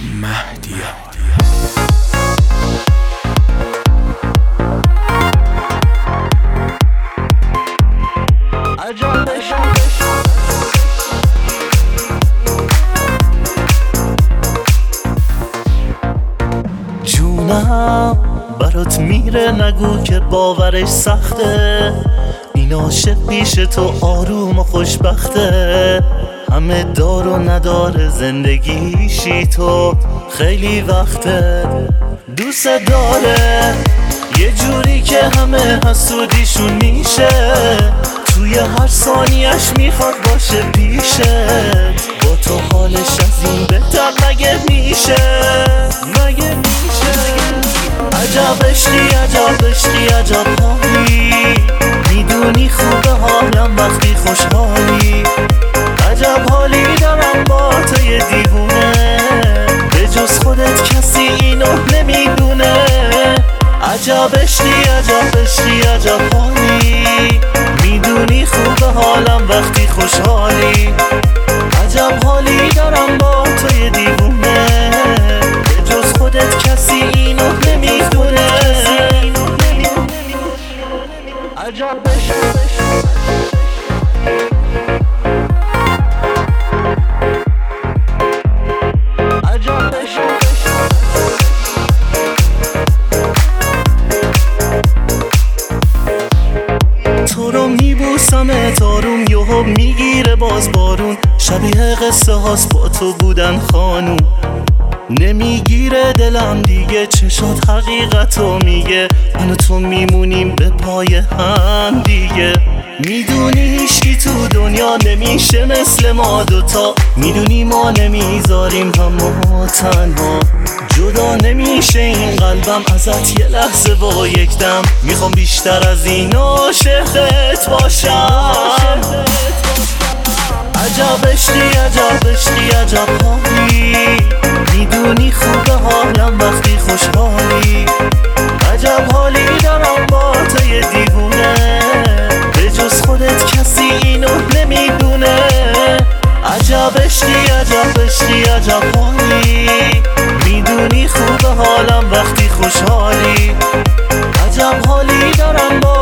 مهدیه. جونم برات میره، نگو که باورش سخته. این عاشق پیش تو آروم و خوشبخته. همه دار و نداره زندگیشی، تو خیلی وقته دوست داره. یه جوری که همه حسودیشون میشه، توی هر ثانیش میخواد باشه پیشت. با تو حالش از این بهتر مگه میشه؟ عجب عشقی، عجب عشقی، عجب حالی. میدونی خوبه حالم وقتی خوشحالی. عجب حالی دارم با تو یه دیوونه، به جز خودت کسی اینو نمیدونه. عجب عشقی، عجب عشقی، عجب حالی. میدونی خوبه حالم وقتی خوشحالی. عجب حالی دارم با تو یه دیوونه، به جز خودت کسی اینو نمیدونه. عجب تو رو میبوسم تاروم، یهو میگیره باز بارون. شبیه قصه هاست با تو بودن خانوم. نمیگیره دلم دیگه، چشات حقیقتو میگه. من و تو میمونیم به پای هم دیگه. میدونی هیچکی تو دنیا نمیشه مثل ما دوتا. میدونی ما نمیذاریم همو تنها. جدا نمیشه این قلبم ازت یه لحظه و یک دم. میخوام بیشتر از این عاشقت باشم. عجب عشقی، عجب عشقی، عجب حالی. میدونی خوبه حالم وقتی خوشحالی. عجب حالی دارم با تو یه دیوونه، به جز خودت کسی اینو نمیدونه. عجب عشقی، عجب عشقی، عجب حالی. میدونی خوبه حالم وقتی خوشحالی. عجب حالی دارم با